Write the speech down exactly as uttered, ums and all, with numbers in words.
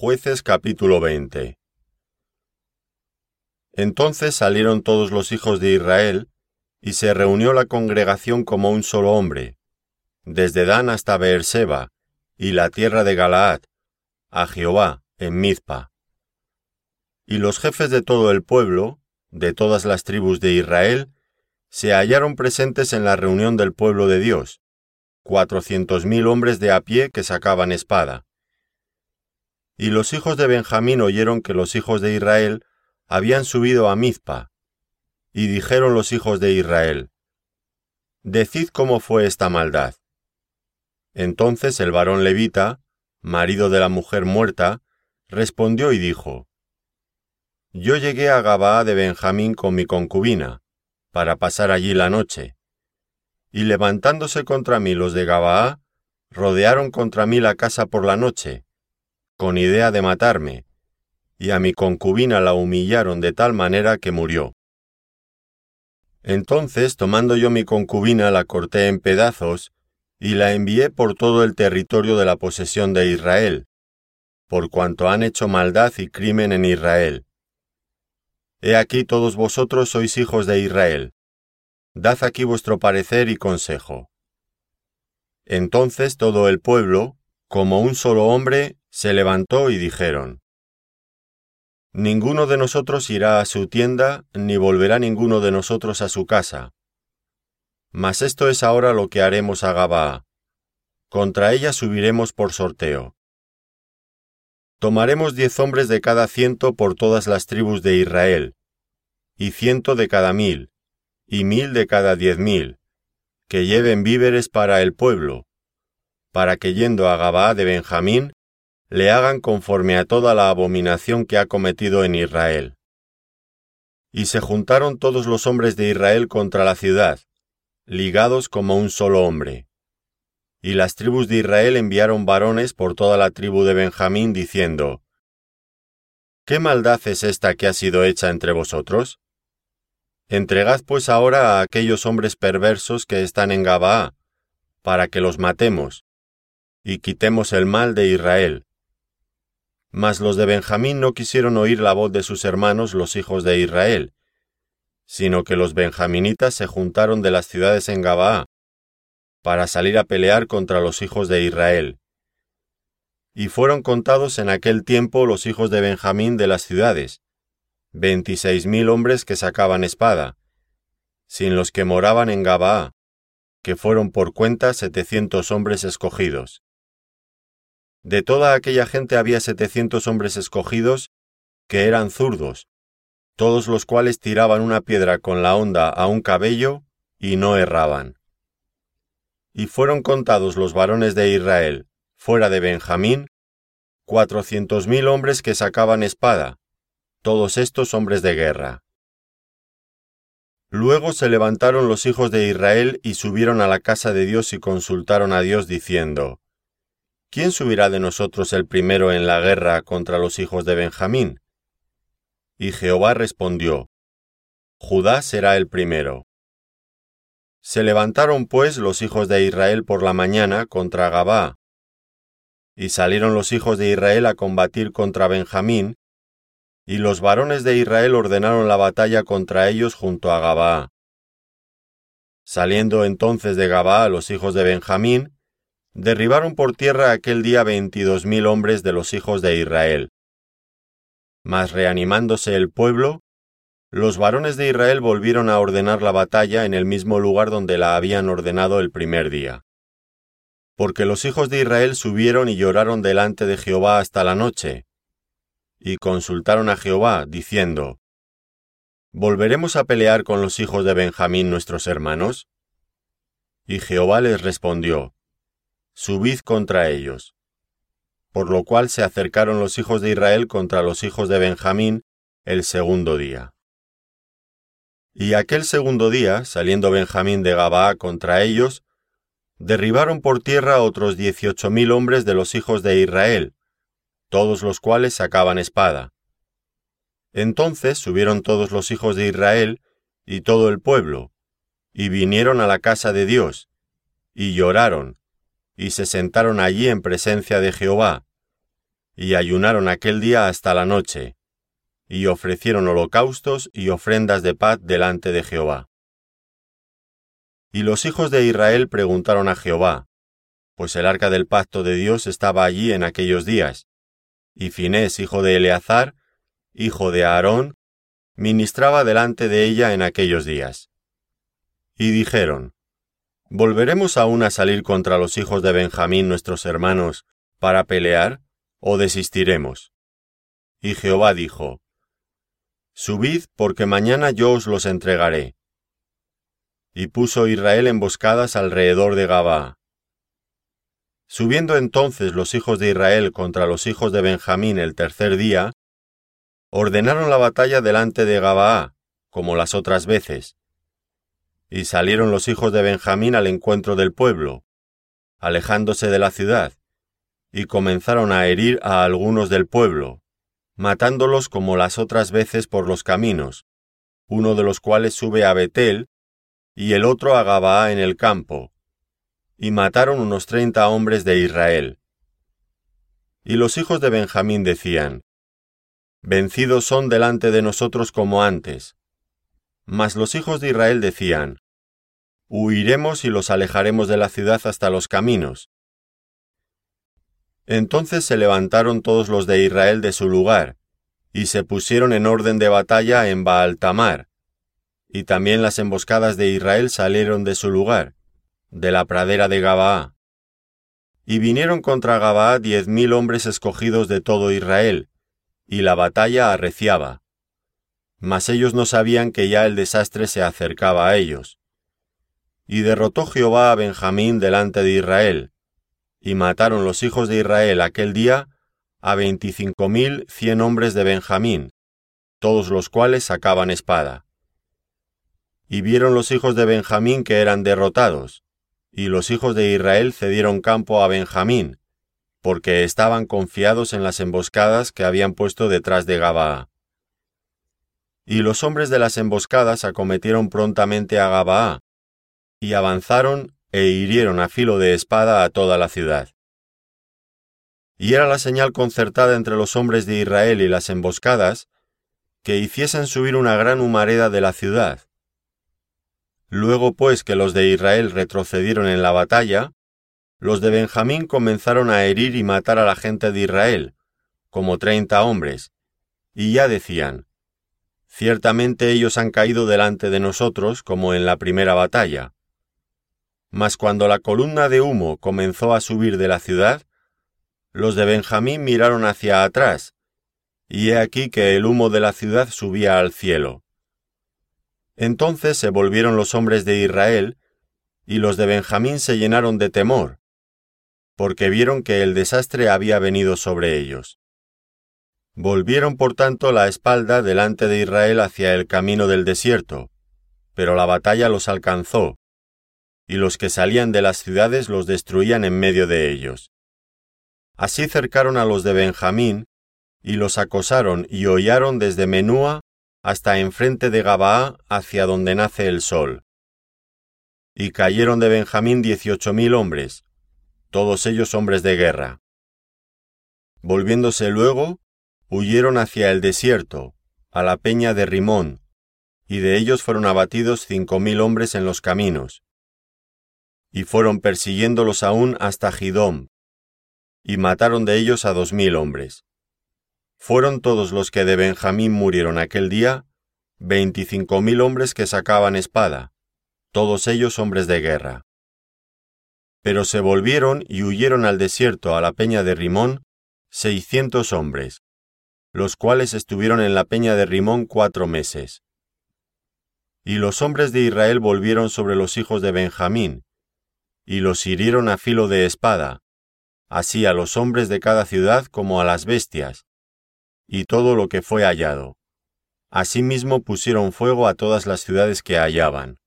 Jueces capítulo veinte. Entonces salieron todos los hijos de Israel, y se reunió la congregación como un solo hombre, desde Dan hasta Beerseba, y la tierra de Galaad, a Jehová, en Mizpa. Y los jefes de todo el pueblo, de todas las tribus de Israel, se hallaron presentes en la reunión del pueblo de Dios, cuatrocientos mil hombres de a pie que sacaban espada. Y los hijos de Benjamín oyeron que los hijos de Israel habían subido a Mizpa, y dijeron los hijos de Israel: Decid cómo fue esta maldad. Entonces el varón levita, marido de la mujer muerta, respondió y dijo: Yo llegué a Gabaa de Benjamín con mi concubina, para pasar allí la noche. Y levantándose contra mí los de Gabaa, rodearon contra mí la casa por la noche, con idea de matarme, y a mi concubina la humillaron de tal manera que murió. Entonces, tomando yo mi concubina, la corté en pedazos, y la envié por todo el territorio de la posesión de Israel, por cuanto han hecho maldad y crimen en Israel. He aquí todos vosotros sois hijos de Israel. Dad aquí vuestro parecer y consejo. Entonces todo el pueblo, como un solo hombre, se levantó y dijeron: Ninguno de nosotros irá a su tienda, ni volverá ninguno de nosotros a su casa. Mas esto es ahora lo que haremos a Gabaa. Contra ella subiremos por sorteo. Tomaremos diez hombres de cada ciento por todas las tribus de Israel, y ciento de cada mil, y mil de cada diez mil, que lleven víveres para el pueblo, para que yendo a Gabaa de Benjamín, le hagan conforme a toda la abominación que ha cometido en Israel. Y se juntaron todos los hombres de Israel contra la ciudad, ligados como un solo hombre. Y las tribus de Israel enviaron varones por toda la tribu de Benjamín, diciendo: ¿Qué maldad es esta que ha sido hecha entre vosotros? Entregad pues ahora a aquellos hombres perversos que están en Gabaa, para que los matemos, y quitemos el mal de Israel. Mas los de Benjamín no quisieron oír la voz de sus hermanos los hijos de Israel, sino que los benjaminitas se juntaron de las ciudades en Gabaa, para salir a pelear contra los hijos de Israel. Y fueron contados en aquel tiempo los hijos de Benjamín de las ciudades, veintiséis mil hombres que sacaban espada, sin los que moraban en Gabaa, que fueron por cuenta setecientos hombres escogidos. De toda aquella gente había setecientos hombres escogidos, que eran zurdos, todos los cuales tiraban una piedra con la honda a un cabello, y no erraban. Y fueron contados los varones de Israel, fuera de Benjamín, cuatrocientos mil hombres que sacaban espada, todos estos hombres de guerra. Luego se levantaron los hijos de Israel y subieron a la casa de Dios y consultaron a Dios diciendo: ¿Quién subirá de nosotros el primero en la guerra contra los hijos de Benjamín? Y Jehová respondió: Judá será el primero. Se levantaron pues los hijos de Israel por la mañana contra Gabaa. Y salieron los hijos de Israel a combatir contra Benjamín, y los varones de Israel ordenaron la batalla contra ellos junto a Gabaa. Saliendo entonces de Gabaa los hijos de Benjamín, derribaron por tierra aquel día veintidós mil hombres de los hijos de Israel. Mas reanimándose el pueblo, los varones de Israel volvieron a ordenar la batalla en el mismo lugar donde la habían ordenado el primer día. Porque los hijos de Israel subieron y lloraron delante de Jehová hasta la noche, y consultaron a Jehová, diciendo: ¿Volveremos a pelear con los hijos de Benjamín nuestros hermanos? Y Jehová les respondió: Subid contra ellos. Por lo cual se acercaron los hijos de Israel contra los hijos de Benjamín el segundo día. Y aquel segundo día, saliendo Benjamín de Gabaa contra ellos, derribaron por tierra otros dieciocho mil hombres de los hijos de Israel, todos los cuales sacaban espada. Entonces subieron todos los hijos de Israel y todo el pueblo, y vinieron a la casa de Dios, y lloraron, y se sentaron allí en presencia de Jehová, y ayunaron aquel día hasta la noche, y ofrecieron holocaustos y ofrendas de paz delante de Jehová. Y los hijos de Israel preguntaron a Jehová, pues el arca del pacto de Dios estaba allí en aquellos días, y Finés, hijo de Eleazar, hijo de Aarón, ministraba delante de ella en aquellos días. Y dijeron, ¿volveremos aún a salir contra los hijos de Benjamín nuestros hermanos para pelear, o desistiremos? Y Jehová dijo, Subid, porque mañana yo os los entregaré. Y puso Israel emboscadas alrededor de Gabaa. Subiendo entonces los hijos de Israel contra los hijos de Benjamín el tercer día, ordenaron la batalla delante de Gabaa, como las otras veces. Y salieron los hijos de Benjamín al encuentro del pueblo, alejándose de la ciudad, y comenzaron a herir a algunos del pueblo, matándolos como las otras veces por los caminos, uno de los cuales sube a Betel, y el otro a Gabaa en el campo, y mataron unos treinta hombres de Israel. Y los hijos de Benjamín decían, Vencidos son delante de nosotros como antes. Mas los hijos de Israel decían, Huiremos y los alejaremos de la ciudad hasta los caminos. Entonces se levantaron todos los de Israel de su lugar, y se pusieron en orden de batalla en Baal-tamar, y también las emboscadas de Israel salieron de su lugar, de la pradera de Gabaa. Y vinieron contra Gabaa diez mil hombres escogidos de todo Israel, y la batalla arreciaba. Mas ellos no sabían que ya el desastre se acercaba a ellos. Y derrotó Jehová a Benjamín delante de Israel, y mataron los hijos de Israel aquel día a veinticinco mil cien hombres de Benjamín, todos los cuales sacaban espada. Y vieron los hijos de Benjamín que eran derrotados, y los hijos de Israel cedieron campo a Benjamín, porque estaban confiados en las emboscadas que habían puesto detrás de Gabaa. Y los hombres de las emboscadas acometieron prontamente a Gabaa, y avanzaron e hirieron a filo de espada a toda la ciudad. Y era la señal concertada entre los hombres de Israel y las emboscadas, que hiciesen subir una gran humareda de la ciudad. Luego pues que los de Israel retrocedieron en la batalla, los de Benjamín comenzaron a herir y matar a la gente de Israel, como treinta hombres, y ya decían, ciertamente ellos han caído delante de nosotros como en la primera batalla. Mas cuando la columna de humo comenzó a subir de la ciudad, los de Benjamín miraron hacia atrás, y he aquí que el humo de la ciudad subía al cielo. Entonces se volvieron los hombres de Israel, y los de Benjamín se llenaron de temor, porque vieron que el desastre había venido sobre ellos. Volvieron por tanto la espalda delante de Israel hacia el camino del desierto, pero la batalla los alcanzó, y los que salían de las ciudades los destruían en medio de ellos. Así cercaron a los de Benjamín, y los acosaron y hollaron desde Menúa hasta enfrente de Gabaa hacia donde nace el sol. Y cayeron de Benjamín dieciocho mil hombres, todos ellos hombres de guerra. Volviéndose luego, huyeron hacia el desierto, a la peña de Rimón, y de ellos fueron abatidos cinco mil hombres en los caminos. Y fueron persiguiéndolos aún hasta Gidom, y mataron de ellos a dos mil hombres. Fueron todos los que de Benjamín murieron aquel día, veinticinco mil hombres que sacaban espada, todos ellos hombres de guerra. Pero se volvieron y huyeron al desierto a la peña de Rimón seiscientos hombres, los cuales estuvieron en la peña de Rimón cuatro meses. Y los hombres de Israel volvieron sobre los hijos de Benjamín, y los hirieron a filo de espada, así a los hombres de cada ciudad como a las bestias, y todo lo que fue hallado. Asimismo pusieron fuego a todas las ciudades que hallaban.